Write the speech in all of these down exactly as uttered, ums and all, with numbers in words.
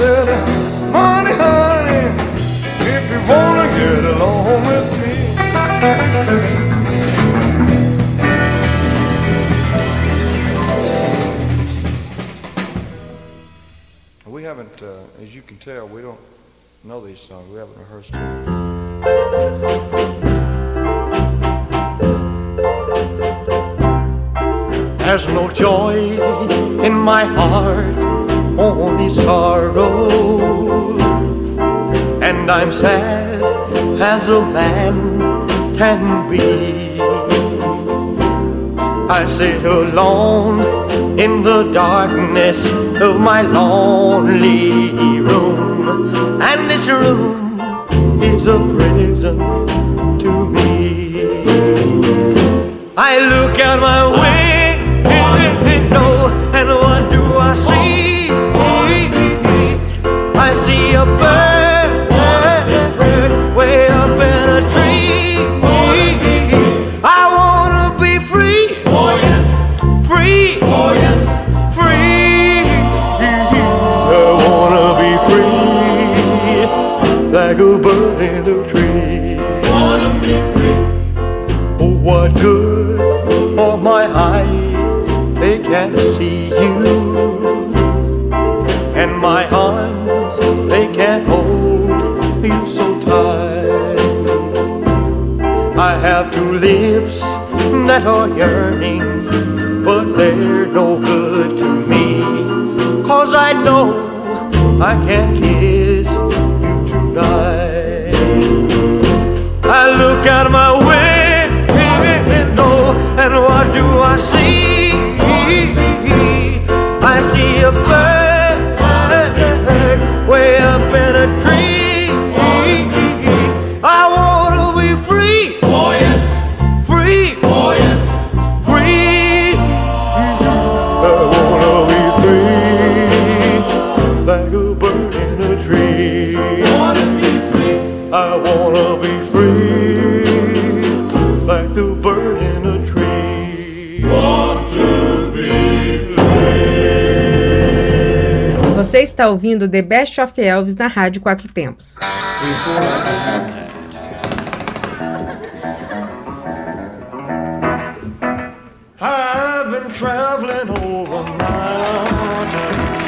said, money, honey, if you wanna get along with me. We haven't, uh, as you can tell, we don't know these songs. We haven't rehearsed them. There's no joy in my heart, only sorrow, and I'm sad as a man can be. I sit alone in the darkness of my lonely room, and this room is a prison to me. I look out my window, and what do I see? I see a bird, bird way up in a tree. I wanna be free. Oh yes, free. Oh yes, free. I wanna be free, like a bird in the tree. Wanna be free. Oh, what good are my eyes? They can't see you, and my arms, they can't hold you so tight. I have two lips that are yearning, but they're no good to me, 'cause I know I can't kiss you tonight. I look out my window, and what do I see? I see a bird way up in a tree. I wanna be free. Oh yes, free. Oh yes, free. I wanna be free, like a bird in a tree. Wanna be free. I wanna be free, like the bird in a tree. Want to be Você está ouvindo The Best of Elvis na Rádio Quatro Tempos. I've been traveling over mountains,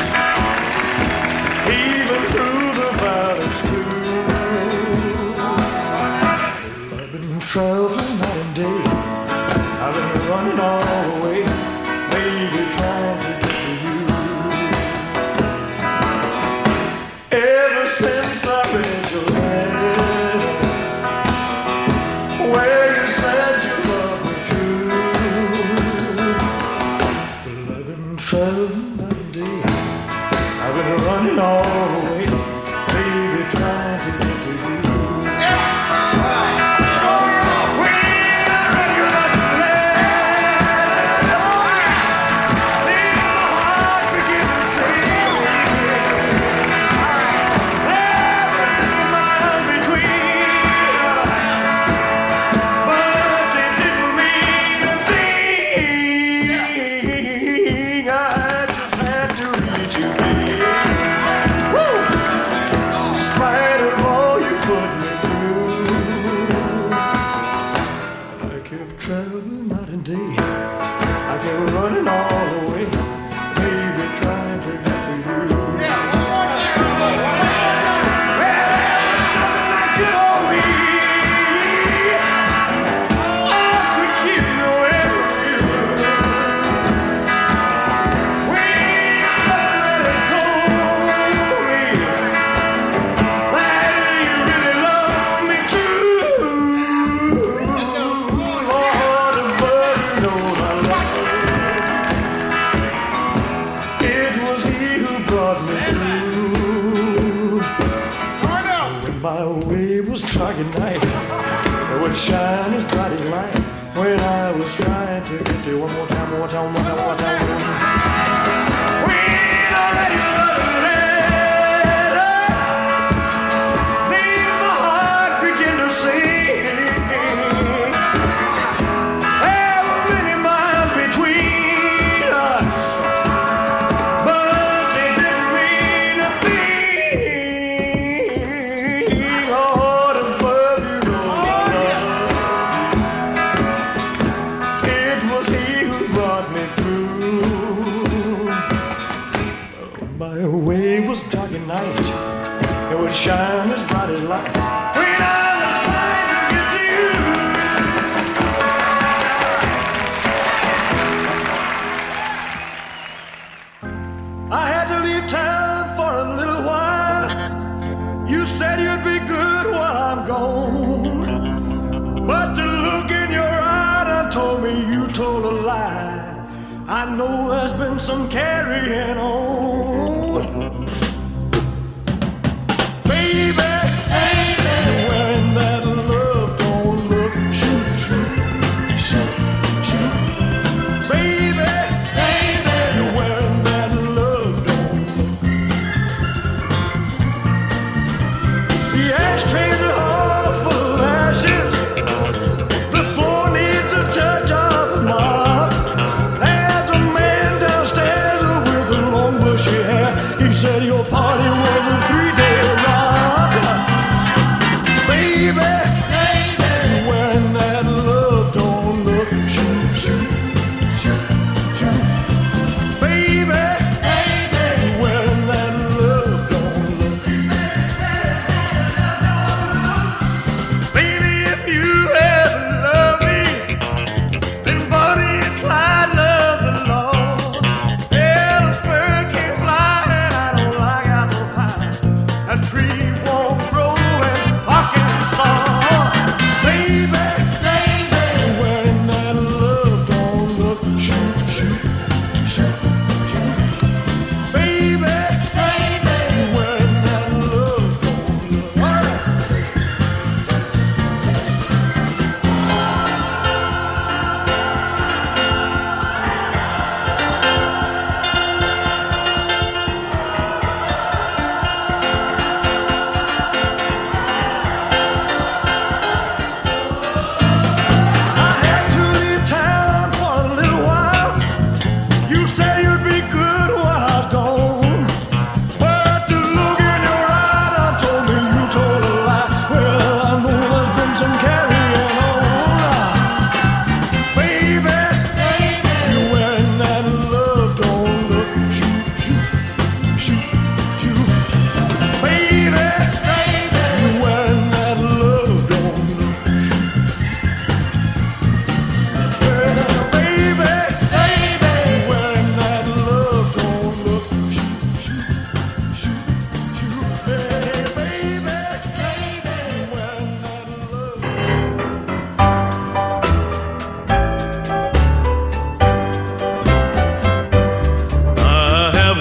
even through the valleys too. I've been traveling night and day. I've been running all the way, maybe trying to get to you. Ever since I read your letter, where you said you loved me true. Well, I've been traveling night and day. I've been running all the way, baby, trying to get to you. Traveling night and day, I kept running all the way, baby, trying to get to you. Get on me, I could keep you everywhere. When you told me that you really love me true. My way was dark at night, it would shine as bright as light when I was trying to get you. One more time, one more time, one more time, one more time. One more time. When I read your letter, then my heart began to sing. There were many miles between us, but they didn't mean a thing. you told a lie. I know there's been some carrying on. Baby, baby, you're wearing that love don't look. Shoot, shoot, shoot, shoot. Baby, baby, you're wearing that love don't look. The ashtrays are all full of ashes. The floor needs a touch of a mop. There's a man downstairs with a long bushy hair. He said your party was a three-day rock. Baby, baby, you're wearing that love don't look. Shoot, shoot, shoot, shoot. Baby, baby, you're wearing that love don't look. Baby, if you ever love me, then Bonnie and Clyde love the Lord. Yeah, the bird can't fly and I don't like apple pie. A tree won't grow in Arkansas. Baby, baby, you're wearing that love don't look. Shoot, shoot, shoot, shoot. Baby, baby, you're wearing that love don't look. I had to leave town for a little while. You said you'd be good when I was gone. But the look in your eyes told me you told a lie. Well, I know there's been some carrying on. Baby, baby, you're wearing that love don't look. Shoot, shoot, shoot, shoot. Baby, baby, you're wearing that love don't look. Well, baby, baby, you're wearing that love don't look. Shoot, shoot, shoot, shoot. Hey, baby, baby, you're wearing that love. I have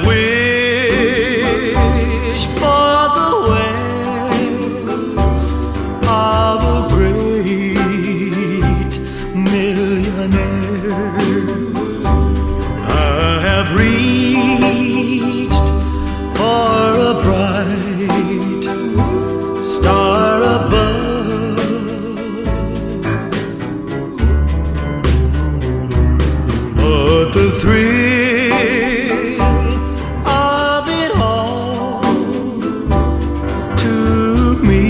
wished for the wealth of a great millionaire. I have reached for a bright star above, but the thrill of it all to me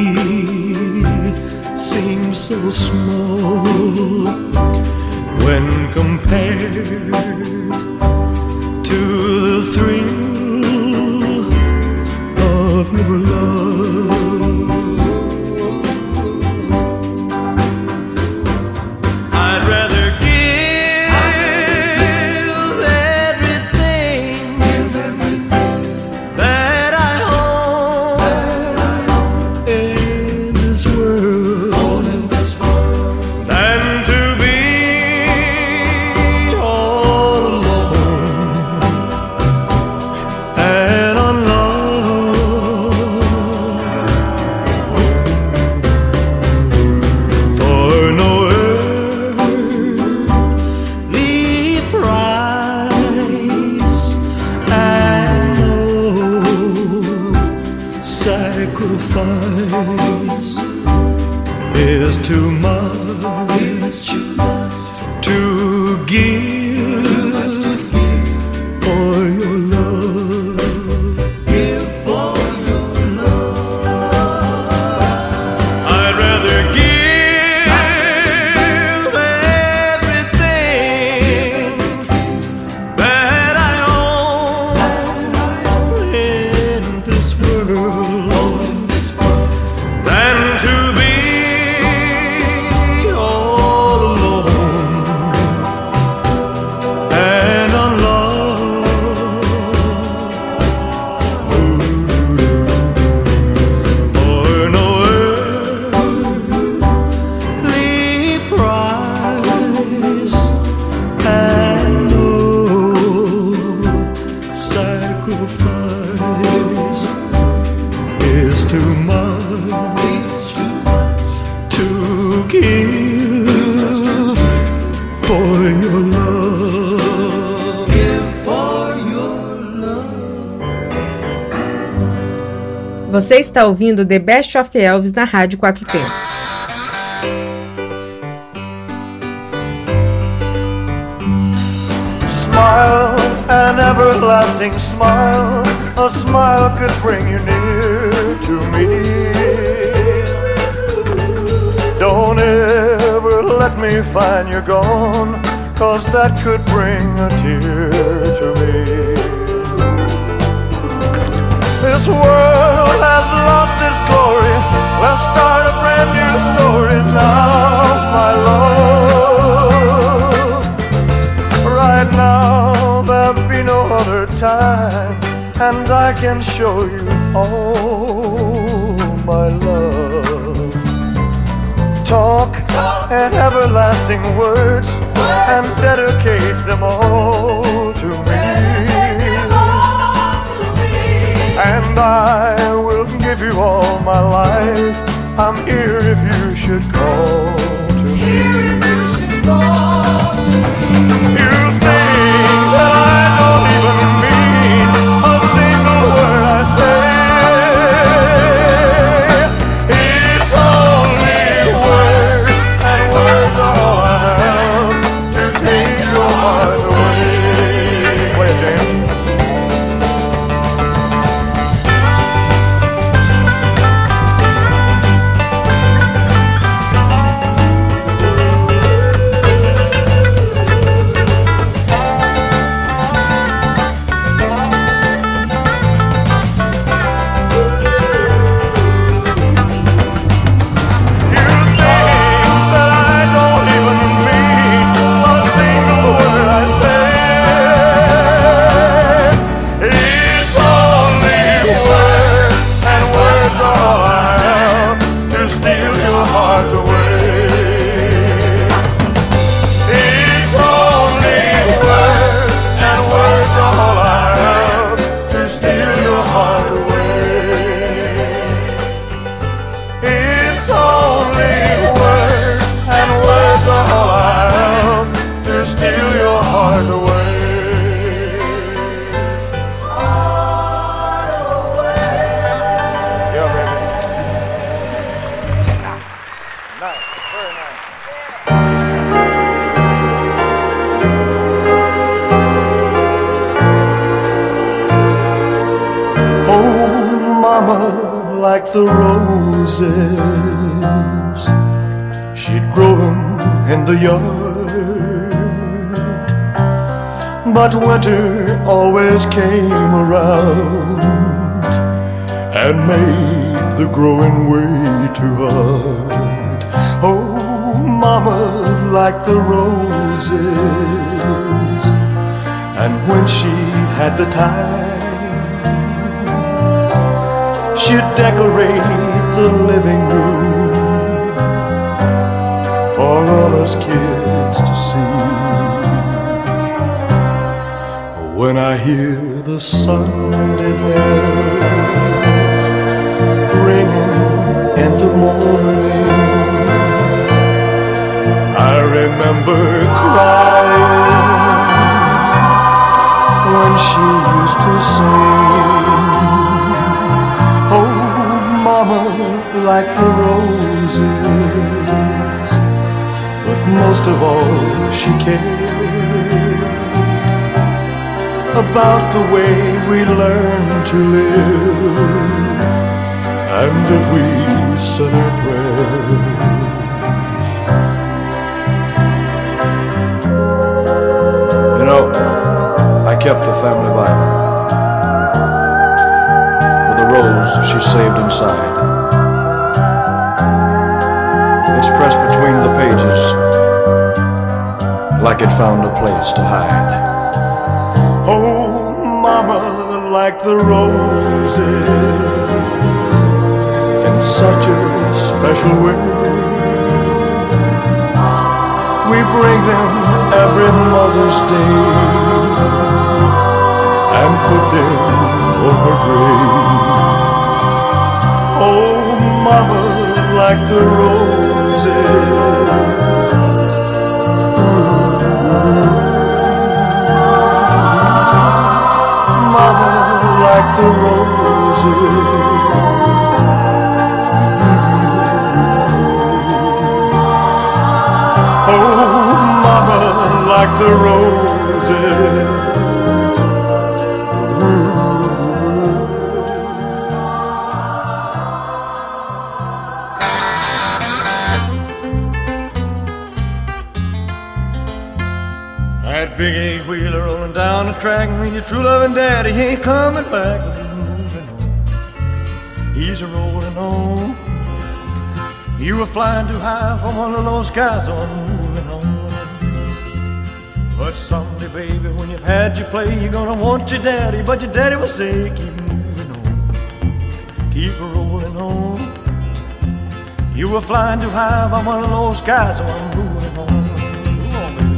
seems so small when compared to the thrill of your love. I'd rather give everything that I own in this world than to be all alone and unloved. For no earthly price and no sacrifice is too much to give for your love. Give for your love. I'd rather give everything that I own in this world than to be all Você está ouvindo The Best of Elvis na Rádio Quatro Tempos. Smile, an everlasting smile. A smile could bring you near to me. Don't ever let me find you're gone, 'cause that could bring a tear to me. This world has lost its glory. Let's start a brand new story now, my love. Right now there'll be no other time, and I can show you all my love. Talk, Talk. And everlasting words, words, and dedicate them all to me. And I will give you all my life. I'm here if you should call to me. Here if you should call to me. You think that I don't even mean a single word I say. It's only words, and words are all I have to take your heart away. Play it, James. Like the roses, she'd grow them in the yard, but winter always came around and made the growing way too hard. Oh, mama, like the roses, and when she had the time, she'd decorate the living room for all us kids to see. When I hear the Sunday bells ringing in the morning, I remember crying when she used to sing. Oh, mama, like the roses, but most of all she cared about the way we learn to live, and if we said our prayers. You know, I kept the family Bible, rose she saved inside. It's pressed between the pages like it found a place to hide. Oh, mama, like the roses, in such a special way, we bring them every Mother's Day and put them on her grave. Oh, mama, like the roses, mama, like the roses, the roses. That big eight-wheeler rolling down the track, and your true loving daddy ain't coming back. He's a rolling on. You were flying too high from one of those skies, so I'm moving on. But someday, baby, when you've had your play, you're gonna want your daddy, but your daddy will say, keep moving on, keep rolling on. You were flying too high from one of those skies, so I'm moving on. Move on, baby.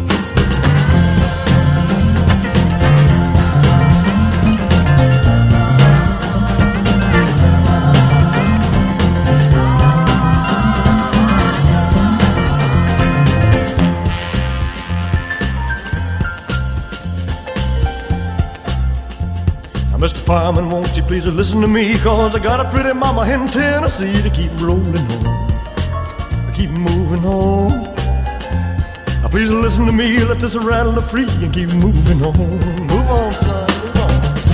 Mister Fireman, won't you please listen to me, 'cause I got a pretty mama in Tennessee to keep rolling on, to keep moving on. Now please listen to me, let this rattle free and keep moving on. Move on, son, move on.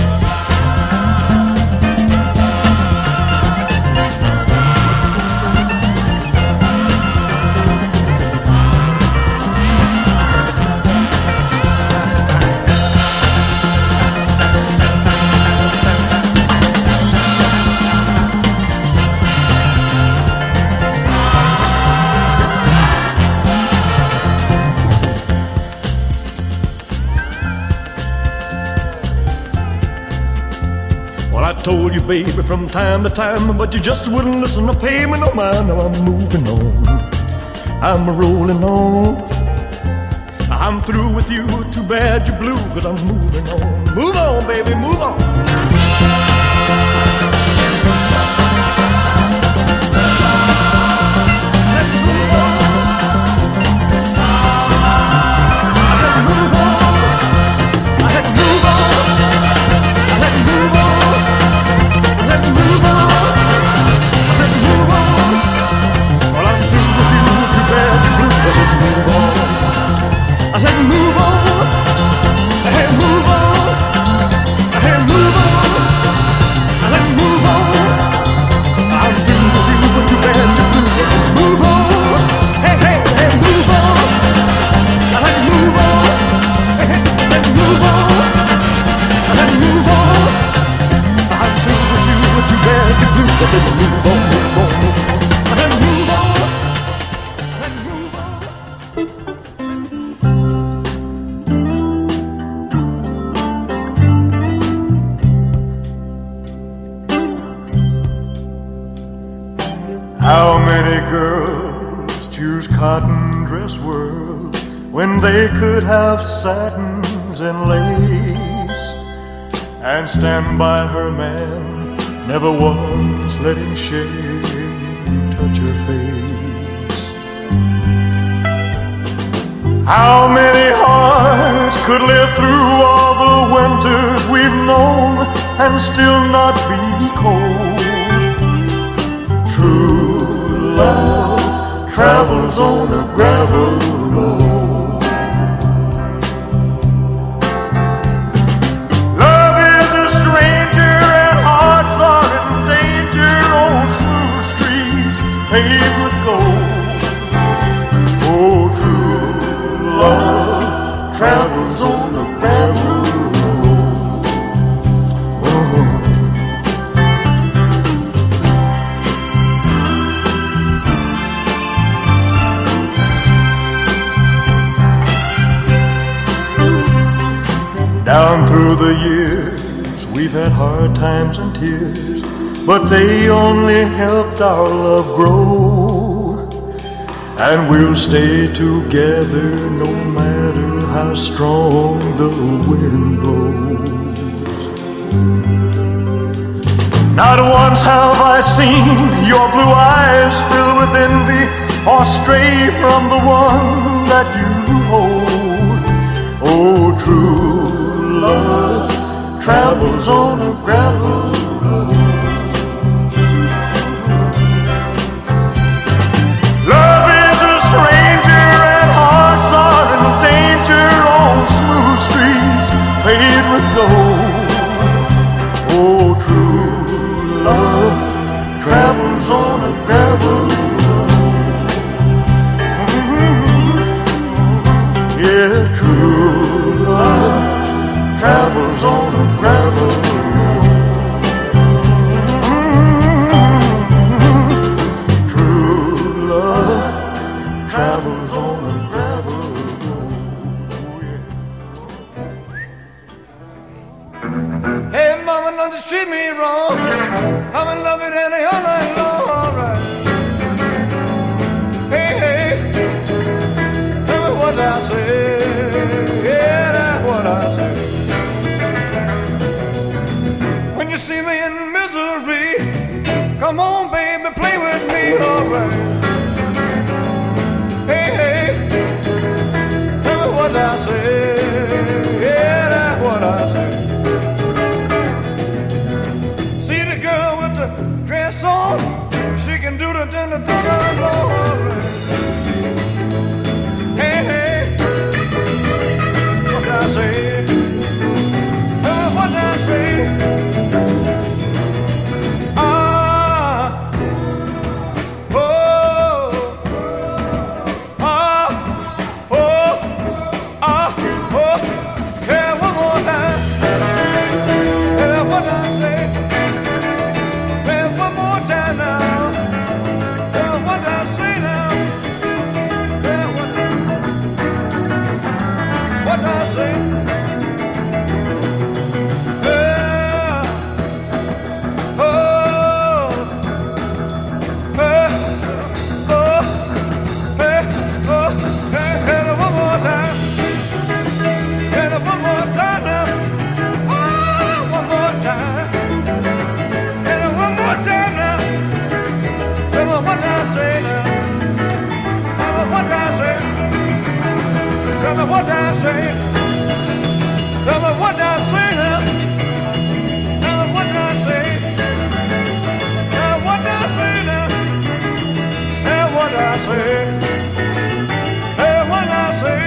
I told you, baby, from time to time, but you just wouldn't listen or pay me no mind. Now I'm moving on, I'm rolling on. I'm through with you, too bad you're blue, 'cause I'm moving on. Move on, baby, move on. How many girls choose cotton dress world when they could have satins and lace, and stand by her man, never once letting shame touch her face. How many hearts could live through all the winters we've known and still not be cold? True love travels on a gravel road. Love is a stranger and hearts are in danger on smooth streets paved with gold. Oh, true love travels on a gravel road. Oh. Down through the years, we've had hard times and tears, but they only helped our love grow. And we'll stay together no matter how strong the wind blows. Not once have I seen your blue eyes fill with envy or stray from the one that you hold. Oh, true love travels on a gravel road. Love is a stranger and hearts are in danger on said true love travels on a gravel road. Mm-hmm. True love travels on a gravel road. Yeah. Hey mama, don't you treat me wrong. I'm in love with Annie all night long. All right. Hey, hey, tell me what I say. Yeah, that's what I say. When you see me in misery, come on, baby, play with me, all right. Hey, hey, tell me what I say. Yeah, that's what I say. See the girl with the dress on, she can do the dinner, dinner, Lord. Hey, hey, what I say? Tell me what I say. Ah, oh, ah, oh, ah, oh. Yeah, one more time. Yeah, what I say. Yeah, one more time now. Yeah, what I say now. Yeah, what, what I say. Yeah, oh, hey, oh, hey, oh, hey, hey, one more time. Yeah, one more time now. Oh, one more time. Yeah, one more time now. Tell me what I say now. Tell me what I say. Tell me what I say. Tell me what I say now. Tell me what I say. Tell me what I say now. Tell me what I say. Tell me what I say.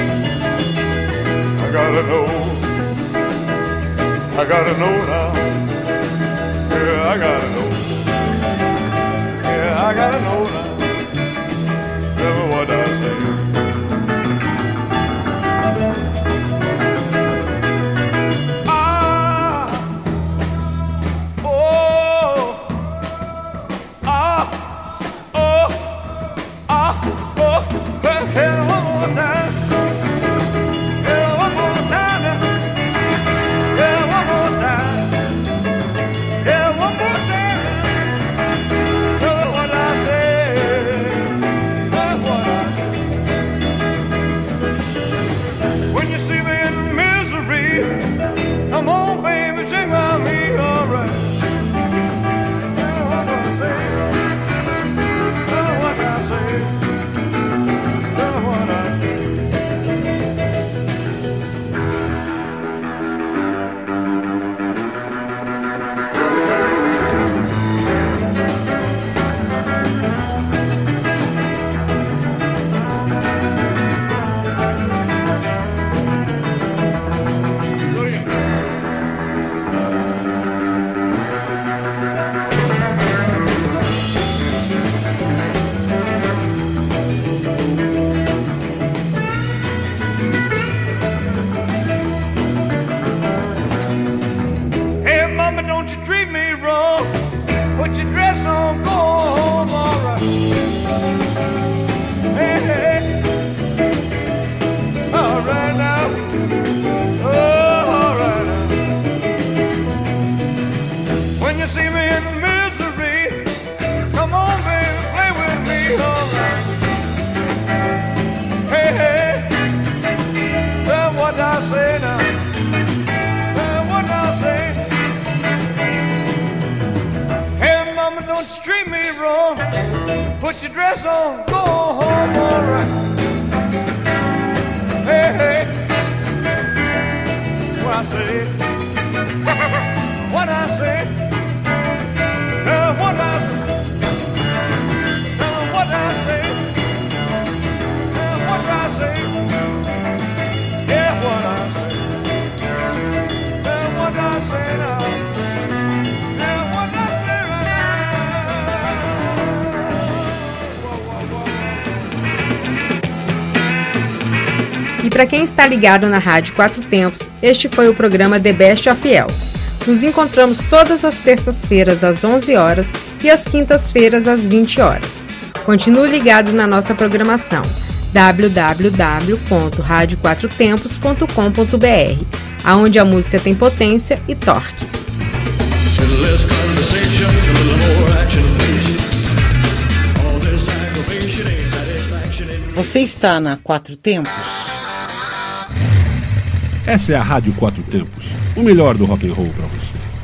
I gotta know. I gotta know now. Yeah, I gotta know. Yeah, I gotta know now. Tell me what I say. Ah, oh, ah, oh, ah, oh. Hey, hey, one more time. Yeah, one more time now. Yeah, one more time. Yeah, one more time. Tell me what I say. Tell me what I say. When you see me in misery, come on, baby, sing by me, all right. Tell me what I say. Tell me what I say. Tell me what I say. Hey, mama, don't you treat me wrong. Put your dress on, go home, all right. Hey, hey, all right now. Oh, all right now. When you see me in misery, come on, baby, play with me, all right. Hey, hey, that's what I say now. That's what I say. Hey, mama, don't you treat me wrong. Put your dress on, go home, all right. Hey, hey, what I say. What I say. Uh, what I say. Uh, what I say. Uh, what I say. Yeah, what I say. Uh, what I say now. Yeah, what I say right now. Whoa, whoa, whoa. E para quem está ligado na Rádio Quatro Tempos, este foi o programa The Best of Elvis. Nos encontramos todas as terças-feiras às onze horas e às quintas-feiras às vinte horas. Continue ligado na nossa programação w w w ponto rádio quatro tempos ponto com ponto b r, aonde a música tem potência e torque. Você está na Quatro Tempos? Essa é a Rádio Quatro Tempos, o melhor do rock and roll para você.